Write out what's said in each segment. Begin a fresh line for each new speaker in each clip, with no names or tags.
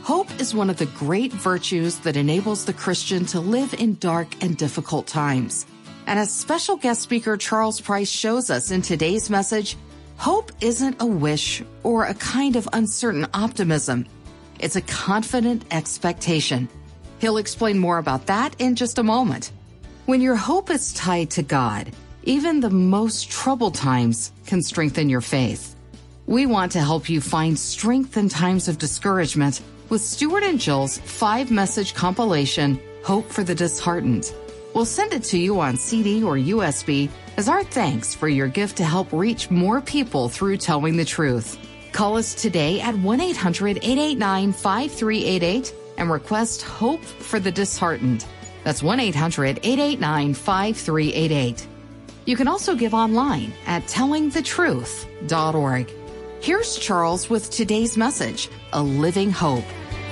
Hope is one of the great virtues that enables the Christian to live in dark and difficult times. And as special guest speaker Charles Price shows us in today's message, hope isn't a wish or a kind of uncertain optimism. It's a confident expectation. He'll explain more about that in just a moment. When your hope is tied to God, even the most troubled times can strengthen your faith. We want to help you find strength in times of discouragement with Stuart and Jill's 5-message compilation, Hope for the Disheartened. We'll send it to you on CD or USB as our thanks for your gift to help reach more people through telling the truth. Call us today at 1-800-889-5388 and request Hope for the Disheartened. That's 1-800-889-5388. You can also give online at tellingthetruth.org. Here's Charles with today's message, A Living Hope.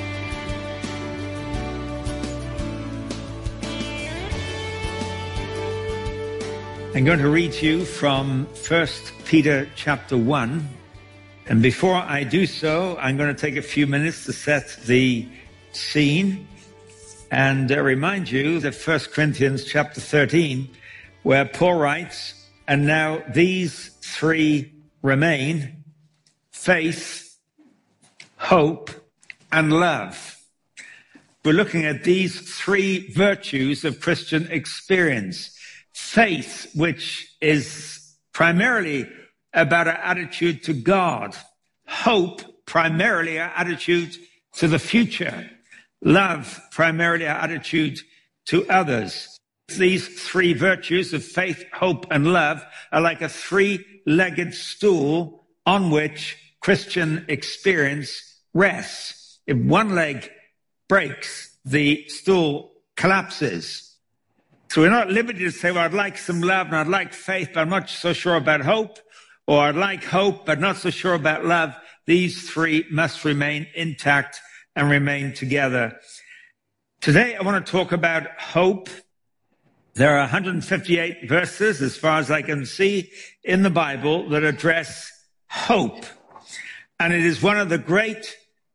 I'm going to read to you from 1 Peter chapter 1. And before I do so, I'm going to take a few minutes to set the scene and remind you that 1 Corinthians chapter 13, where Paul writes, and now these three remain: faith, hope, and love. We're looking at these three virtues of Christian experience. Faith, which is primarily about our attitude to God. Hope, primarily our attitude to the future. Love, primarily our attitude to others. These three virtues of faith, hope, and love are like a three-legged stool on which Christian experience rests. If one leg breaks, the stool collapses. So we're not at liberty to say, well, I'd like some love and I'd like faith, but I'm not so sure about hope. Or I'd like hope, but not so sure about love. These three must remain intact and remain together. Today, I want to talk about hope. There are 158 verses, as far as I can see, in the Bible that address hope. And it is one of the great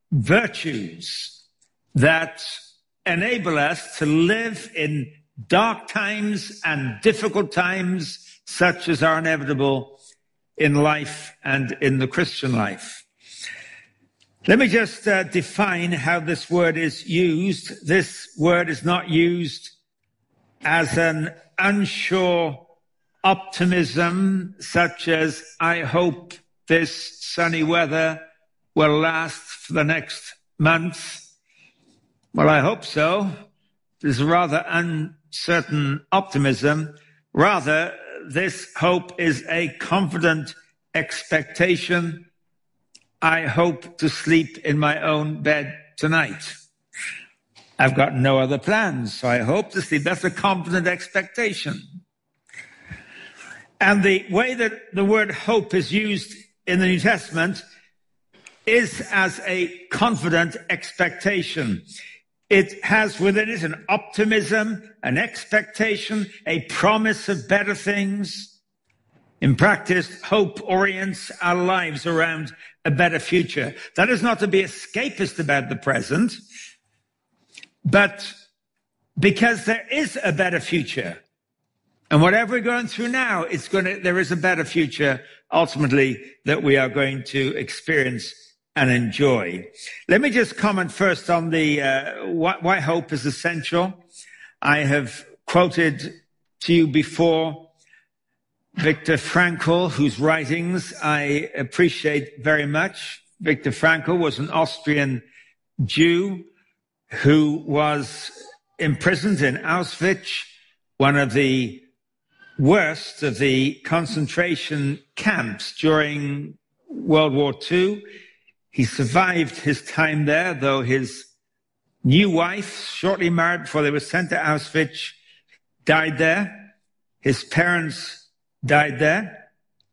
virtues that enable us to live in dark times and difficult times such as are inevitable in life and in the Christian life. Let me just define how this word is used. This word is not used as an unsure optimism such as, I hope this sunny weather will last for the next month. Well, I hope so. This is a rather uncertain optimism. Rather, this hope is a confident expectation. I hope to sleep in my own bed tonight. I've got no other plans, so I hope to sleep. That's a confident expectation. And the way that the word hope is used in the New Testament is as a confident expectation. It has within it an optimism, an expectation, a promise of better things. In practice, hope orients our lives around a better future. That is not to be escapist about the present, but because there is a better future. And whatever we're going through now, there is a better future ultimately that we are going to experience and enjoy. Let me just comment first on the why hope is essential. I have quoted to you before Viktor Frankl, whose writings I appreciate very much. Viktor Frankl was an Austrian Jew who was imprisoned in Auschwitz, one of the worst of the concentration camps during World War II. He survived his time there, though his new wife, shortly married before they were sent to Auschwitz, died there. His parents died there.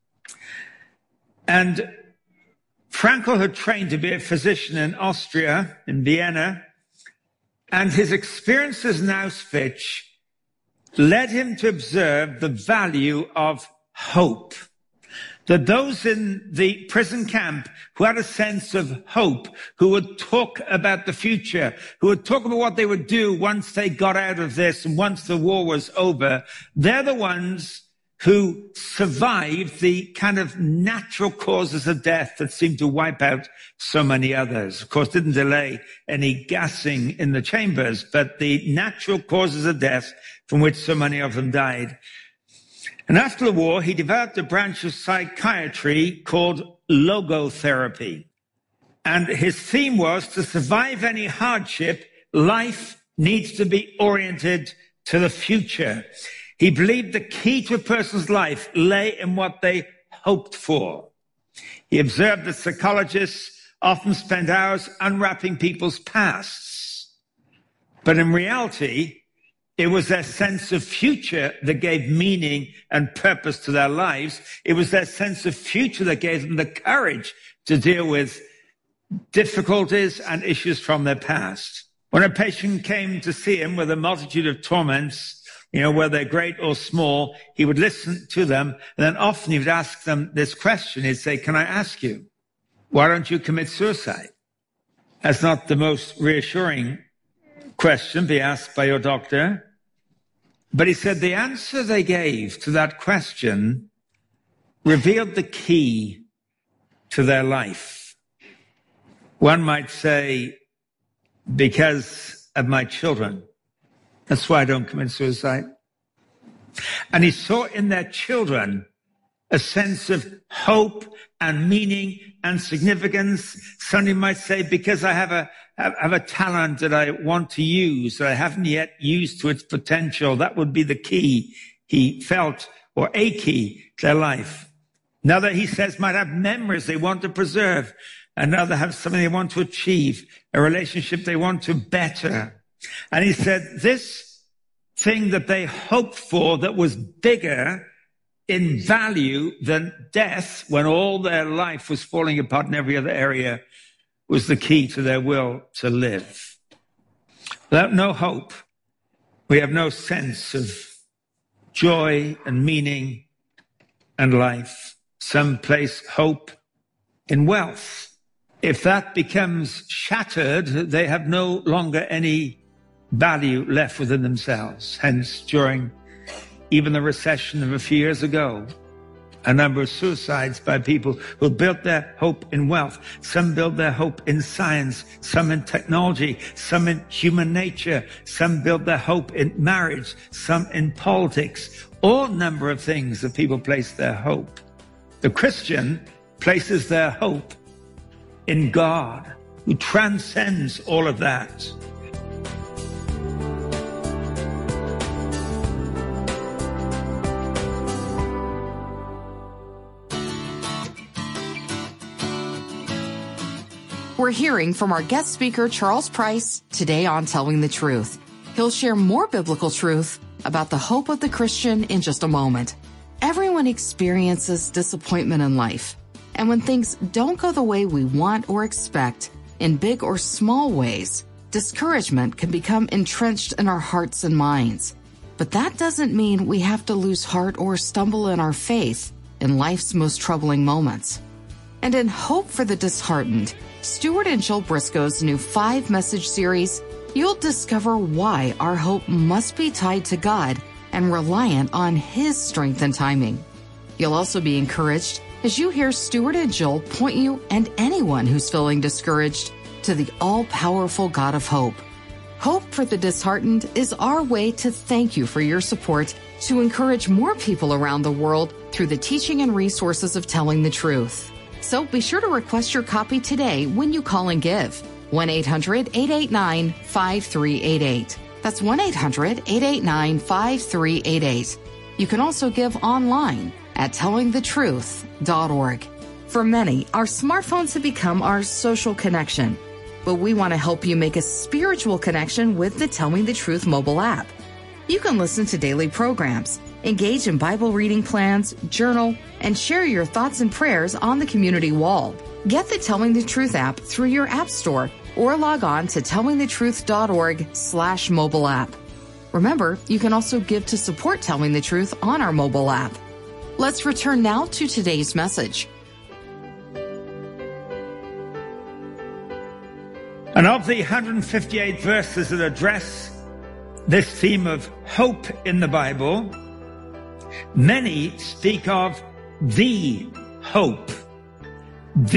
And Frankl had trained to be a physician in Austria, in Vienna, and his experiences in Auschwitz led him to observe the value of hope. that those in the prison camp who had a sense of hope, who would talk about the future, who would talk about what they would do once they got out of this and once the war was over, they're the ones who survived the kind of natural causes of death that seemed to wipe out so many others. Of course, didn't delay any gassing in the chambers, but the natural causes of death from which so many of them died. And after the war, he developed a branch of psychiatry called logotherapy. And his theme was, to survive any hardship, life needs to be oriented to the future. He believed the key to a person's life lay in what they hoped for. He observed that psychologists often spend hours unwrapping people's pasts. But in reality, it was their sense of future that gave meaning and purpose to their lives. It was their sense of future that gave them the courage to deal with difficulties and issues from their past. When a patient came to see him with a multitude of torments, whether great or small, he would listen to them. And then often he would ask them this question. He'd say, can I ask you, why don't you commit suicide? That's not the most reassuring question be asked by your doctor. But he said the answer they gave to that question revealed the key to their life. One might say, because of my children. That's why I don't commit suicide. And he saw in their children a sense of hope and meaning and significance. Somebody might say, because I have a talent that I want to use, that I haven't yet used to its potential. That would be the key he felt, or a key to their life. Another, he says, might have memories they want to preserve. Another have something they want to achieve, a relationship they want to better. And he said, this thing that they hoped for that was bigger in value than death, when all their life was falling apart in every other area, was the key to their will to live. Without no hope, we have no sense of joy and meaning and life. Some place hope in wealth. If that becomes shattered, they have no longer any value left within themselves. Hence, during even the recession of a few years ago, a number of suicides by people who built their hope in wealth. Some built their hope in science, some in technology, some in human nature. Some built their hope in marriage, some in politics. All number of things that people place their hope. The Christian places their hope in God, who transcends all of that.
We're hearing from our guest speaker, Charles Price, today on Telling the Truth. He'll share more biblical truth about the hope of the Christian in just a moment. Everyone experiences disappointment in life. And when things don't go the way we want or expect, in big or small ways, discouragement can become entrenched in our hearts and minds. But that doesn't mean we have to lose heart or stumble in our faith in life's most troubling moments. And in Hope for the Disheartened, Stuart and Jill Briscoe's new 5-message series, you'll discover why our hope must be tied to God and reliant on His strength and timing. You'll also be encouraged as you hear Stuart and Jill point you and anyone who's feeling discouraged to the all-powerful God of hope. Hope for the Disheartened is our way to thank you for your support to encourage more people around the world through the teaching and resources of Telling the Truth. So be sure to request your copy today when you call and give. 1-800-889-5388. That's 1-800-889-5388. You can also give online at tellingthetruth.org. For many, our smartphones have become our social connection. But we want to help you make a spiritual connection with the Telling the Truth mobile app. You can listen to daily programs, engage in Bible reading plans, journal, and share your thoughts and prayers on the community wall. Get the Telling the Truth app through your app store or log on to tellingthetruth.org/mobile app. Remember, you can also give to support Telling the Truth on our mobile app. Let's return now to today's message.
And of the 158 verses that address this theme of hope in the Bible, many speak of the hope of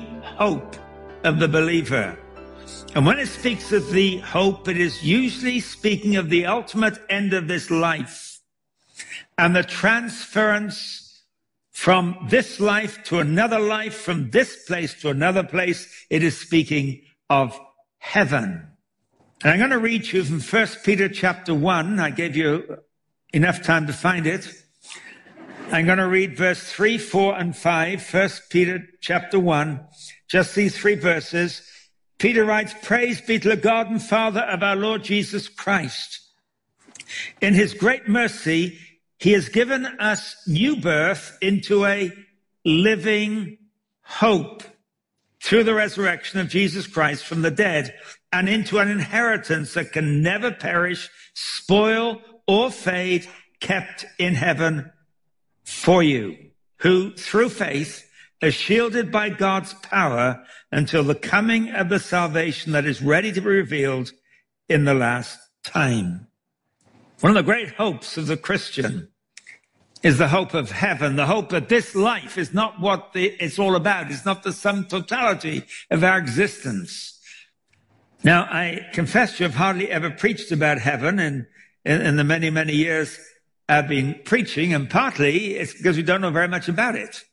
the believer. And when it speaks of the hope, it is usually speaking of the ultimate end of this life and the transference from this life to another life, from this place to another place. It is speaking of heaven. And I'm going to read you from 1 Peter chapter 1. I gave you enough time to find it. I'm going to read verse 3, 4, and 5, 1 Peter chapter 1, just these three verses. Peter writes, "Praise be to the God and Father of our Lord Jesus Christ. In his great mercy, he has given us new birth into a living hope through the resurrection of Jesus Christ from the dead, and into an inheritance that can never perish, spoil, or fade, kept in heaven for you, who through faith are shielded by God's power until the coming of the salvation that is ready to be revealed in the last time." One of the great hopes of the Christian is the hope of heaven, the hope that this life is not what it's all about. It's not the sum totality of our existence. Now, I confess you have hardly ever preached about heaven in the many, many years I've been preaching, and partly it's because we don't know very much about it.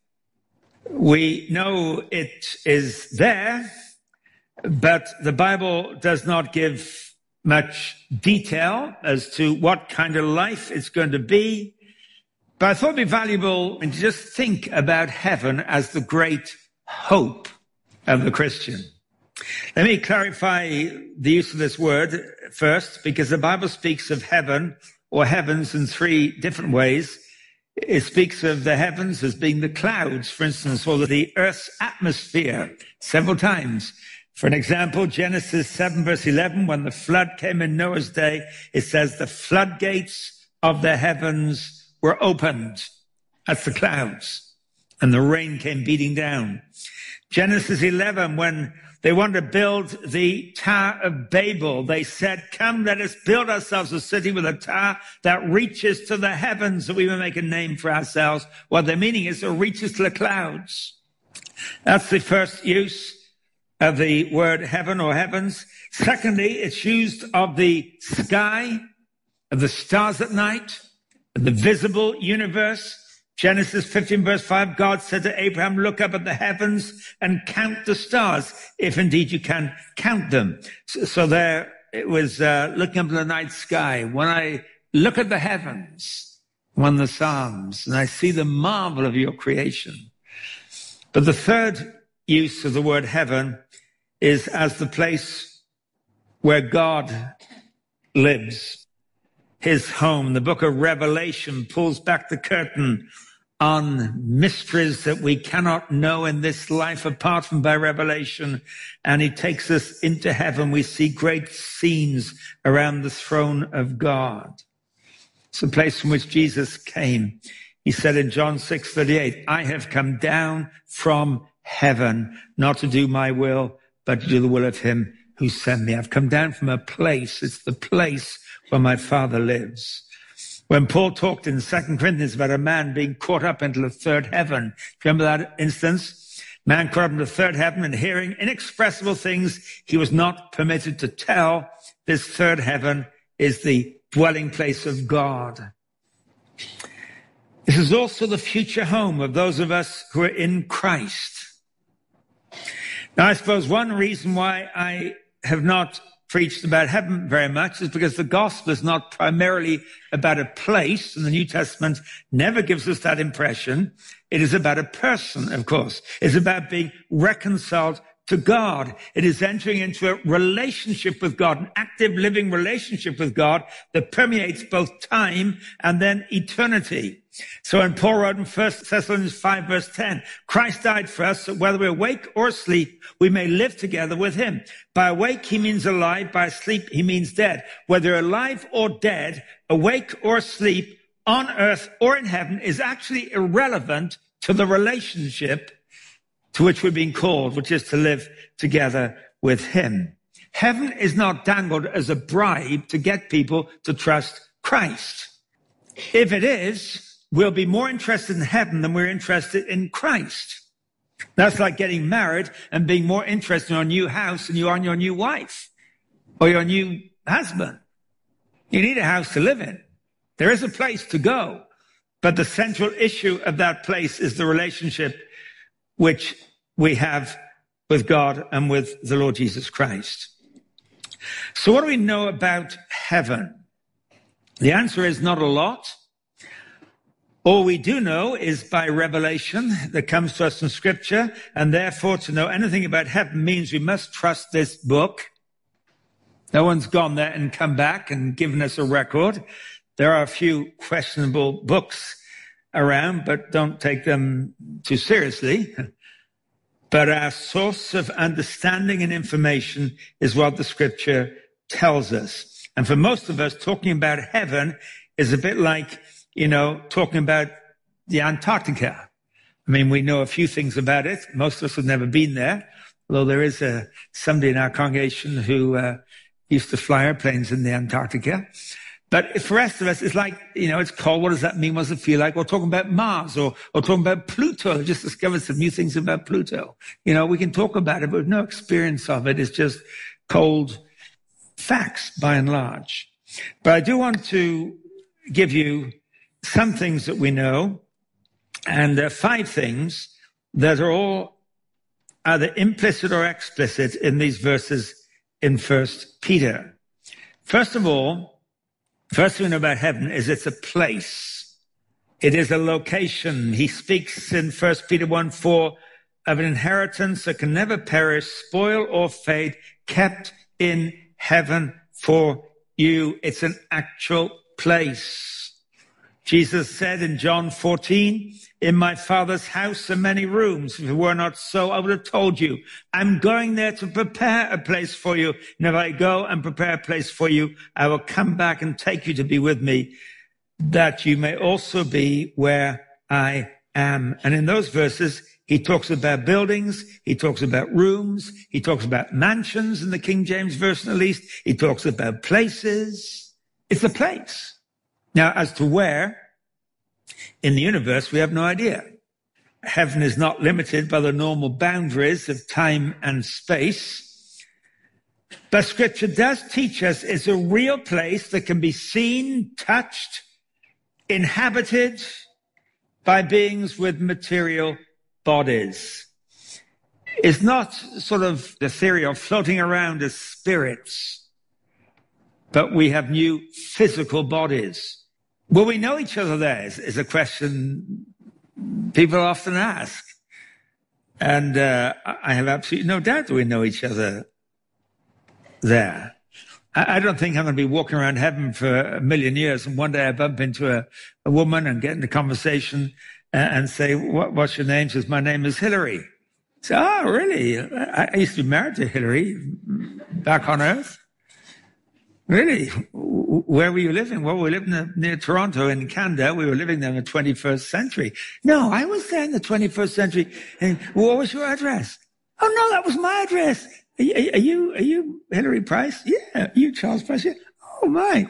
We know it is there, but the Bible does not give much detail as to what kind of life it's going to be. But I thought it'd be valuable to just think about heaven as the great hope of the Christian. Let me clarify the use of this word first, because the Bible speaks of heaven or heavens in three different ways. It speaks of the heavens as being the clouds, for instance, or the earth's atmosphere several times. For an example, Genesis 7 verse 11, when the flood came in Noah's day, it says the floodgates of the heavens were opened. That's the clouds. And the rain came beating down. Genesis 11, when they wanted to build the Tower of Babel, they said, "Come, let us build ourselves a city with a tower that reaches to the heavens, that we may make a name for ourselves." What their meaning is, it reaches to the clouds. That's the first use of the word heaven or heavens. Secondly, it's used of the sky, of the stars at night, of the visible universe. Genesis 15 verse 5, God said to Abraham, "Look up at the heavens and count the stars, if indeed you can count them." So there it was looking up at the night sky. When I look at the heavens, one of the Psalms, and I see the marvel of your creation. But the third use of the word heaven is as the place where God lives, his home. The book of Revelation pulls back the curtain on mysteries that we cannot know in this life apart from by revelation. And he takes us into heaven. We see great scenes around the throne of God. It's the place from which Jesus came. He said in John 6:38, "I have come down from heaven, not to do my will, but to do the will of him who sent me." I've come down from a place. It's the place where my Father lives. When Paul talked in 2 Corinthians about a man being caught up into the third heaven, remember that instance? Man caught up into the third heaven and hearing inexpressible things he was not permitted to tell. This third heaven is the dwelling place of God. This is also the future home of those of us who are in Christ. Now, I suppose one reason why I have not preached about heaven very much is because the gospel is not primarily about a place, and the New Testament never gives us that impression. It is about a person, of course. It's about being reconciled to God. It is entering into a relationship with God, an active living relationship with God that permeates both time and then eternity. So when Paul wrote in 1 Thessalonians 5 verse 10, "Christ died for us, so whether we're awake or asleep, we may live together with him." By awake, he means alive. By asleep, he means dead. Whether alive or dead, awake or asleep, on earth or in heaven is actually irrelevant to the relationship to which we're being called, which is to live together with him. Heaven is not dangled as a bribe to get people to trust Christ. If it is, we'll be more interested in heaven than we're interested in Christ. That's like getting married and being more interested in your new house than you are in your new wife or your new husband. You need a house to live in. There is a place to go, but the central issue of that place is the relationship which we have with God and with the Lord Jesus Christ. So what do we know about heaven? The answer is not a lot. All we do know is by revelation that comes to us in Scripture, and therefore to know anything about heaven means we must trust this book. No one's gone there and come back and given us a record. There are a few questionable books around, but don't take them too seriously. But our source of understanding and information is what the Scripture tells us. And for most of us, talking about heaven is a bit like, talking about the Antarctica. I mean, we know a few things about it. Most of us have never been there, although there is somebody in our congregation who used to fly airplanes in the Antarctica. But for the rest of us, it's like, it's cold. What does that mean? What does it feel like? We're talking about Mars or talking about Pluto. I just discovered some new things about Pluto. We can talk about it, but no experience of it. It's just cold facts by and large. But I do want to give you some things that we know, and there are 5 things that are all either implicit or explicit in these verses in 1 Peter. First of all, first thing we know about heaven is it's a place. It is a location. He speaks in 1 Peter 1:4 of an inheritance that can never perish, spoil or fade, kept in heaven for you. It's an actual place. Jesus said in John 14, in my Father's house are many rooms. If it were not so, I would have told you. I'm going there to prepare a place for you. And if I go and prepare a place for you, I will come back and take you to be with me, that you may also be where I am. And in those verses, he talks about buildings. He talks about rooms. He talks about mansions in the King James Version, at least. He talks about places. It's a place. Now, as to where in the universe, we have no idea. Heaven is not limited by the normal boundaries of time and space. But Scripture does teach us it's a real place that can be seen, touched, inhabited by beings with material bodies. It's not sort of the theory of floating around as spirits, but we have new physical bodies. Will we know each other there is a question people often ask. And I have absolutely no doubt that we know each other there. I don't think I'm going to be walking around heaven for a million years and one day I bump into a woman and get into conversation and say, what's your name? She says, my name is Hillary. So, oh, really? I used to be married to Hillary back on Earth. Really? Where were you living? Well, we were living near Toronto in Canada. We were living there in the 21st century. No, I was there in the 21st century. And what was your address? Oh, no, that was my address. Are you Hillary Price? Yeah. Are you Charles Price? Yeah. Oh, my.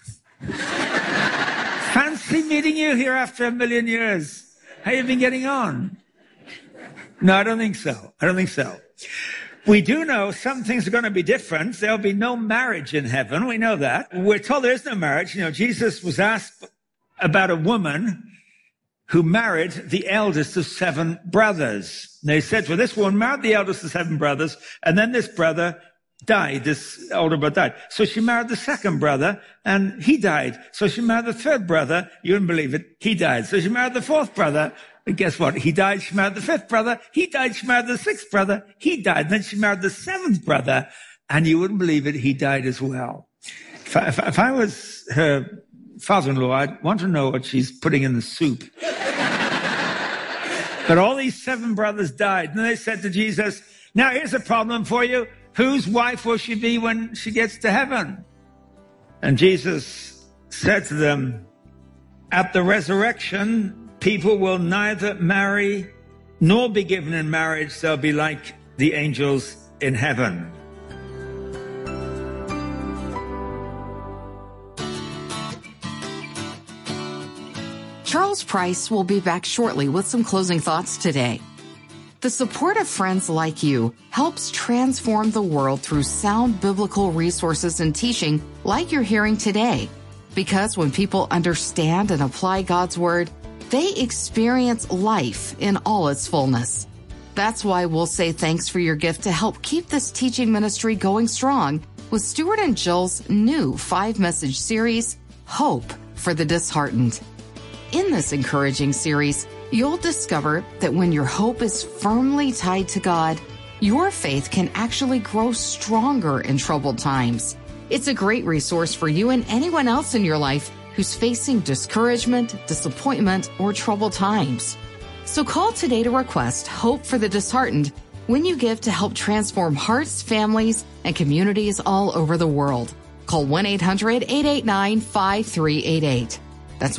Fancy meeting you here after a million years. How you been getting on? No, I don't think so. We do know some things are going to be different. There'll be no marriage in heaven. We know that. We're told there is no marriage. Jesus was asked about a woman who married the eldest of 7 brothers. And they said, well, this woman married the eldest of 7 brothers, and then this brother died, this older brother died. So she married the second brother, and he died. So she married the third brother. You wouldn't believe it. He died. So she married the fourth brother. And guess what? He died. She married the 5th brother. He died. She married the 6th brother. He died. Then she married the 7th brother. And you wouldn't believe it. He died as well. If I was her father-in-law, I'd want to know what she's putting in the soup. But all these 7 brothers died. And they said to Jesus, now here's a problem for you. Whose wife will she be when she gets to heaven? And Jesus said to them, At the resurrection, people will neither marry nor be given in marriage. They'll be like the angels in heaven.
Charles Price will be back shortly with some closing thoughts today. The support of friends like you helps transform the world through sound biblical resources and teaching like you're hearing today. Because when people understand and apply God's Word, they experience life in all its fullness. That's why we'll say thanks for your gift to help keep this teaching ministry going strong with Stuart and Jill's new 5-message series, Hope for the Disheartened. In this encouraging series, you'll discover that when your hope is firmly tied to God, your faith can actually grow stronger in troubled times. It's a great resource for you and anyone else in your life who's facing discouragement, disappointment, or troubled times. So call today to request Hope for the Disheartened when you give to help transform hearts, families, and communities all over the world. Call 1-800-889-5388. That's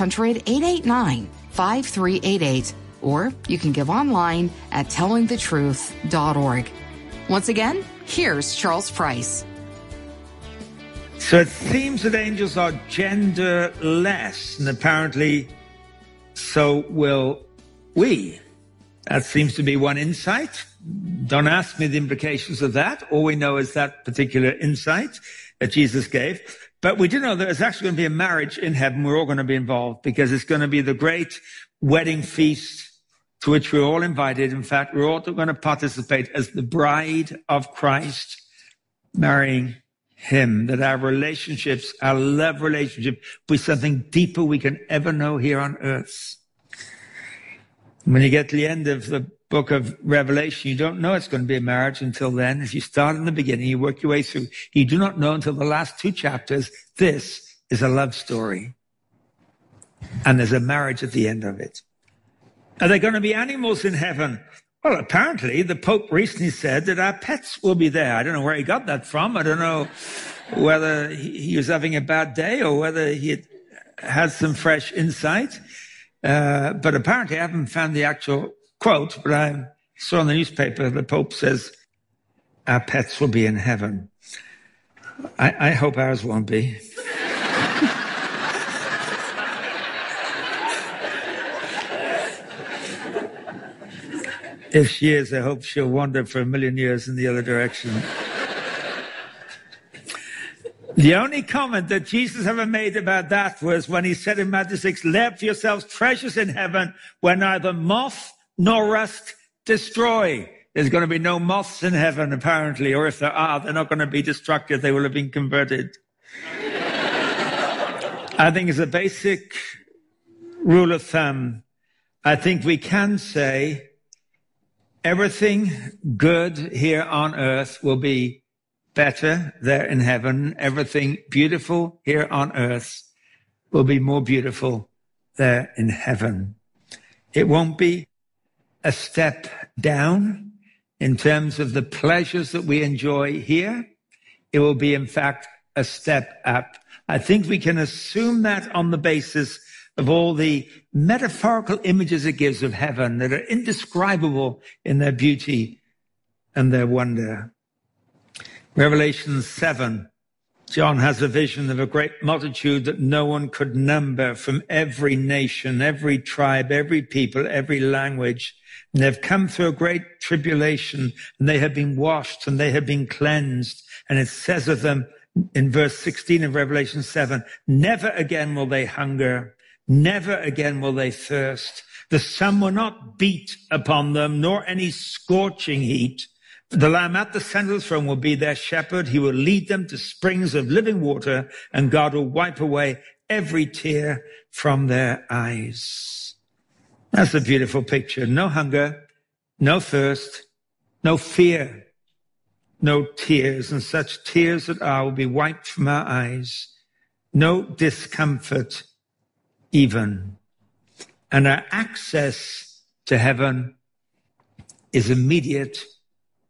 1-800-889-5388. Or you can give online at tellingthetruth.org. Once again, here's Charles Price.
So it seems that angels are genderless, and apparently so will we. That seems to be one insight. Don't ask me the implications of that. All we know is that particular insight that Jesus gave. But we do know there's actually going to be a marriage in heaven. We're all going to be involved because it's going to be the great wedding feast to which we're all invited. In fact, we're all going to participate as the bride of Christ, marrying him, that our relationships, our love relationship, be something deeper we can ever know here on earth. When you get to the end of the book of Revelation, you don't know it's going to be a marriage until then. If you start in the beginning, you work your way through. You do not know until the last 2 chapters, this is a love story. And there's a marriage at the end of it. Are there going to be animals in heaven? Well, apparently the Pope recently said that our pets will be there. I don't know where he got that from. I don't know whether he was having a bad day or whether he had some fresh insight. But apparently I haven't found the actual quote, but I saw in the newspaper the Pope says our pets will be in heaven. I hope ours won't be. If she is, I hope she'll wander for 1,000,000 years in the other direction. The only comment that Jesus ever made about that was when he said in Matthew 6, lay up for yourselves treasures in heaven where neither moth nor rust destroy. There's going to be no moths in heaven, apparently, or if there are, they're not going to be destructive. They will have been converted. I think as a basic rule of thumb, I think we can say everything good here on earth will be better there in heaven. Everything beautiful here on earth will be more beautiful there in heaven. It won't be a step down in terms of the pleasures that we enjoy here. It will be, in fact, a step up. I think we can assume that on the basis of all the metaphorical images it gives of heaven that are indescribable in their beauty and their wonder. Revelation 7, John has a vision of a great multitude that no one could number from every nation, every tribe, every people, every language. And they've come through a great tribulation, and they have been washed and they have been cleansed. And it says of them in verse 16 of Revelation 7, never again will they hunger. Never again will they thirst. The sun will not beat upon them, nor any scorching heat. The Lamb at the center of the throne will be their shepherd. He will lead them to springs of living water, and God will wipe away every tear from their eyes. That's a beautiful picture. No hunger, no thirst, no fear, no tears, and such tears that are will be wiped from our eyes. No discomfort even. And our access to heaven is immediate,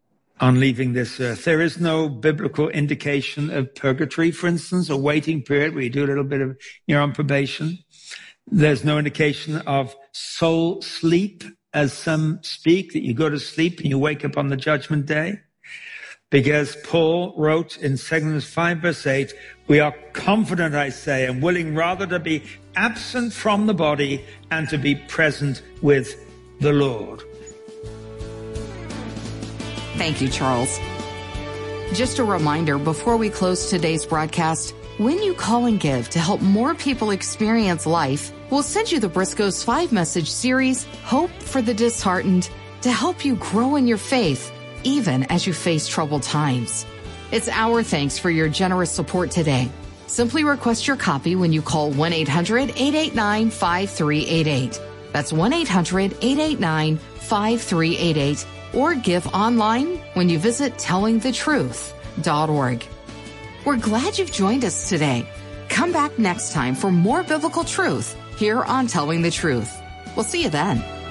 on leaving this earth. There is no biblical indication of purgatory, for instance, a waiting period where you do a little bit of, you're on probation. There's no indication of soul sleep, as some speak, that you go to sleep and you wake up on the judgment day. Because Paul wrote in 2 Corinthians 5 verse 8, we are confident, I say, and willing rather to be absent from the body and to be present with the Lord.
Thank you, Charles. Just a reminder before we close today's broadcast, when you call and give to help more people experience life, we'll send you the Briscoes 5-message series, Hope for the Disheartened, to help you grow in your faith, even as you face troubled times. It's our thanks for your generous support today. Simply request your copy when you call 1-800-889-5388. That's 1-800-889-5388. Or give online when you visit tellingthetruth.org. We're glad you've joined us today. Come back next time for more biblical truth here on Telling the Truth. We'll see you then.